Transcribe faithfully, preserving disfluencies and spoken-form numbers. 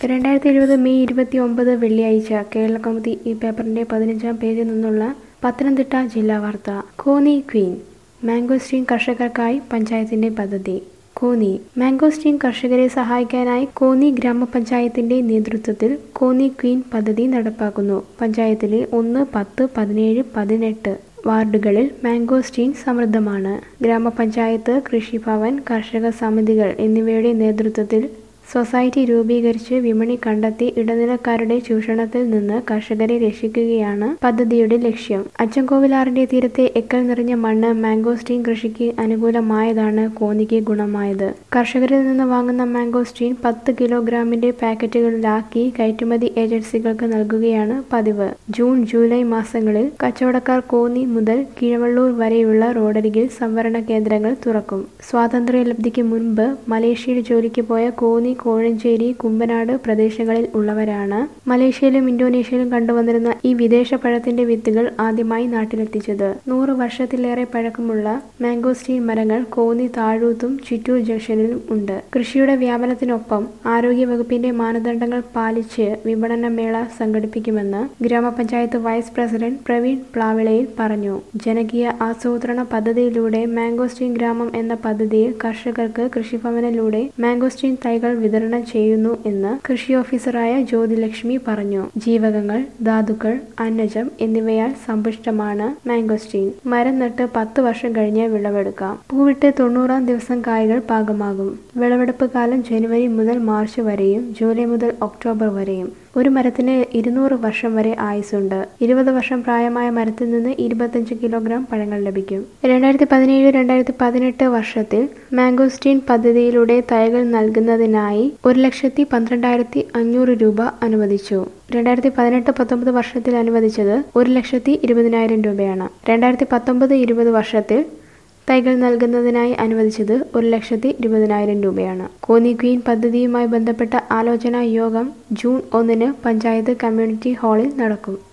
രണ്ടായിരത്തി ഇരുപത് മെയ് ഇരുപത്തി ഒമ്പത് വെള്ളിയാഴ്ച കേരളകൗമുദി ഈ പേപ്പറിന്റെ പതിനഞ്ചാം പേജിൽ നിന്നുള്ള പത്തനംതിട്ട ജില്ലാ വാർത്ത. കോന്നി ക്വീൻ മാംഗോസ്റ്റീൻ കർഷകർക്കായി പഞ്ചായത്തിന്റെ പദ്ധതി. കോന്നി മാംഗോസ്റ്റീൻ കർഷകരെ സഹായിക്കാനായി കോന്നി ഗ്രാമപഞ്ചായത്തിന്റെ നേതൃത്വത്തിൽ കോന്നി ക്വീൻ പദ്ധതി നടപ്പാക്കുന്നു. പഞ്ചായത്തിലെ ഒന്ന്, പത്ത്, പതിനേഴ്, പതിനെട്ട് വാർഡുകളിൽ മാംഗോസ്റ്റീൻ സമൃദ്ധമാണ്. ഗ്രാമപഞ്ചായത്ത്, കൃഷിഭവൻ, കർഷക സമിതികൾ എന്നിവയുടെ നേതൃത്വത്തിൽ സൊസൈറ്റി രൂപീകരിച്ച് വിപണി കണ്ടെത്തി ഇടനിലക്കാരുടെ ചൂഷണത്തിൽ നിന്ന് കർഷകരെ രക്ഷിക്കുകയാണ് പദ്ധതിയുടെ ലക്ഷ്യം. അച്ചൻകോവിലാറിന്റെ തീരത്തെ എക്കൽ നിറഞ്ഞ മണ്ണ് മാംഗോസ്റ്റീൻ കൃഷിക്ക് അനുകൂലമായതാണ് കോന്നിക്ക് ഗുണമായത്. കർഷകരിൽ നിന്ന് വാങ്ങുന്ന മാംഗോസ്റ്റീൻ പത്ത് കിലോഗ്രാമിന്റെ പാക്കറ്റുകളിലാക്കി കയറ്റുമതി ഏജൻസികൾക്ക് നൽകുകയാണ് പതിവ്. ജൂൺ, ജൂലൈ മാസങ്ങളിൽ കച്ചവടക്കാർ കോന്നി മുതൽ കീഴവള്ളൂർ വരെയുള്ള റോഡരികിൽ സംഭരണ കേന്ദ്രങ്ങൾ തുറക്കും. സ്വാതന്ത്ര്യലബ്ധിക്ക് മുൻപ് മലേഷ്യയിൽ ജോലിക്ക് പോയ കോന്നി, കോഴഞ്ചേരി, കുമ്പനാട് പ്രദേശങ്ങളിൽ ഉള്ളവരാണ് മലേഷ്യയിലും ഇന്തോനേഷ്യയിലും കണ്ടുവന്നിരുന്ന ഈ വിദേശ പഴത്തിന്റെ വിത്തുകൾ ആദ്യമായി നാട്ടിലെത്തിച്ചത്. നൂറ് വർഷത്തിലേറെ പഴക്കമുള്ള മാംഗോസ്റ്റീൻ മരങ്ങൾ കോന്നി താഴൂത്തും ചിറ്റൂർ ജംഗ്ഷനിലും ഉണ്ട്. കൃഷിയുടെ വ്യാപനത്തിനൊപ്പം ആരോഗ്യ വകുപ്പിന്റെ മാനദണ്ഡങ്ങൾ പാലിച്ച് വിപണന മേള സംഘടിപ്പിക്കുമെന്ന് ഗ്രാമപഞ്ചായത്ത് വൈസ് പ്രസിഡന്റ് പ്രവീൺ പ്ലാവിളയിൽ പറഞ്ഞു. ജനകീയ ആസൂത്രണ പദ്ധതിയിലൂടെ മാംഗോസ്റ്റീൻ ഗ്രാമം എന്ന പദ്ധതിയിൽ കർഷകർക്ക് കൃഷിഭവനിലൂടെ മാംഗോസ്റ്റീൻ തൈകൾ വിതരണം ചെയ്യുന്നു എന്ന് കൃഷി ഓഫീസറായ ജ്യോതിലക്ഷ്മി പറഞ്ഞു. ജീവകങ്ങൾ, ധാതുക്കൾ, അന്നജം എന്നിവയാൽ സമ്പുഷ്ടമാണ് മാംഗോസ്റ്റീൻ. മരം നട്ട് പത്ത് വർഷം കഴിഞ്ഞ് വിളവെടുക്കാം. പൂവിട്ട് തൊണ്ണൂറാം ദിവസം കായ്കൾ പാകമാകും. വിളവെടുപ്പ് കാലം ജനുവരി മുതൽ മാർച്ച് വരെയും ജൂലൈ മുതൽ ഒക്ടോബർ വരെയും. ഒരു മരത്തിന് ഇരുന്നൂറ് വർഷം വരെ ആയുസ്സുണ്ട്. ഇരുപത് വർഷം പ്രായമായ മരത്തിൽ നിന്ന് ഇരുപത്തഞ്ച് കിലോഗ്രാം പഴങ്ങൾ ലഭിക്കും. രണ്ടായിരത്തി പതിനേഴ് രണ്ടായിരത്തി പതിനെട്ട് വർഷത്തിൽ മാംഗോസ്റ്റീൻ പദ്ധതിയിലൂടെ തൈകൾ നൽകുന്നതിനായി ഒരു ലക്ഷത്തി പന്ത്രണ്ടായിരത്തി അഞ്ഞൂറ് രൂപ അനുവദിച്ചു. രണ്ടായിരത്തി പതിനെട്ട് പത്തൊമ്പത് വർഷത്തിൽ അനുവദിച്ചത് ഒരു ലക്ഷത്തി ഇരുപതിനായിരം രൂപയാണ്. രണ്ടായിരത്തി പത്തൊമ്പത് ഇരുപത് വർഷത്തിൽ തൈകൾ നൽകുന്നതിനായി അനുവദിച്ചത് ഒരു ലക്ഷത്തി ഇരുപതിനായിരം രൂപയാണ്. കോന്നി ക്വീൻ പദ്ധതിയുമായി ബന്ധപ്പെട്ട ആലോചനാ യോഗം ജൂൺ ഒന്നിന് പഞ്ചായത്ത് കമ്മ്യൂണിറ്റി ഹാളിൽ നടക്കും.